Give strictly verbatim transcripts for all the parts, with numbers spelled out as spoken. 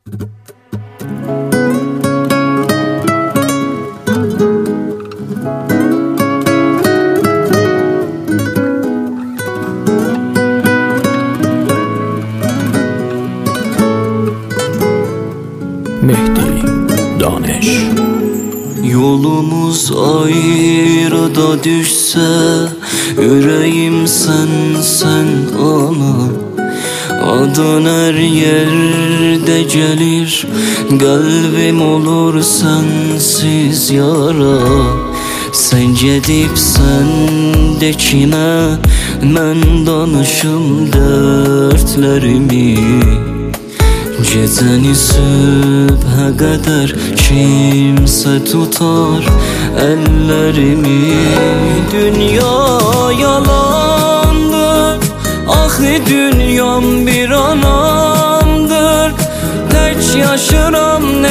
Mehdi Daneş. Yolumuz ayrıda düşse, yüreğim sen sen ana. Adın her yerde gelir, kalbim olur sensiz yara. Sen gedib səndəkinə, mən danışım dərdlərimi. Gecəni sübhə qədər kimsə tutar əllərimi. Dünya yalandır, axı dünyam bir anamdır. Tək yaşıram nə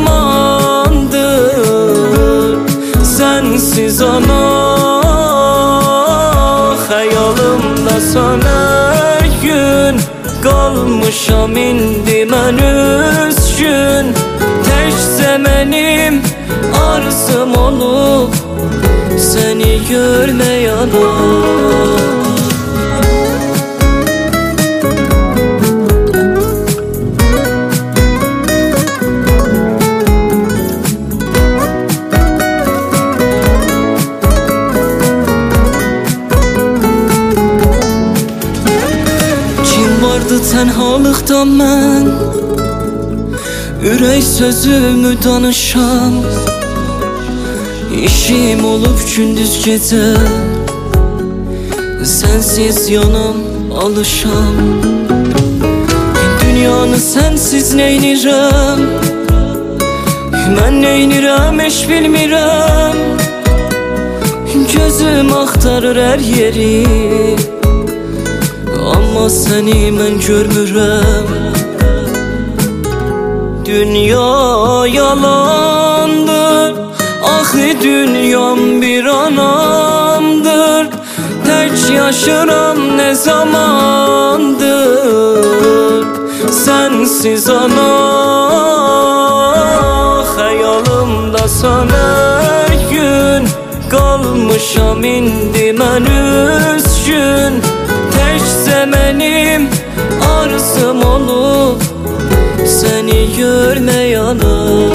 zamandır, sənsiz ana. Xəyalımda sən hər gün qalmışam indi mən üzgün. Təkcə mənim arzum olub səni görmək ana. Tənhalıqdan mən ürək sözümü danışam. İşim olub gündüz gecə, sənsiz yanam alışam. Dünyanı sənsiz neynirəm, mən neynirəm heç bilmirəm. Gözüm axtarır hər yeri, amma səni mən görmürəm. Dünya yalandır, axı dünyam bir anamdır. Tək yaşıram nə zamandır, sənsiz ana. Xəyalımda sən hər gün qalmışam indi mən üzgün. Təkcə mənim arzum olub səni görmək ana.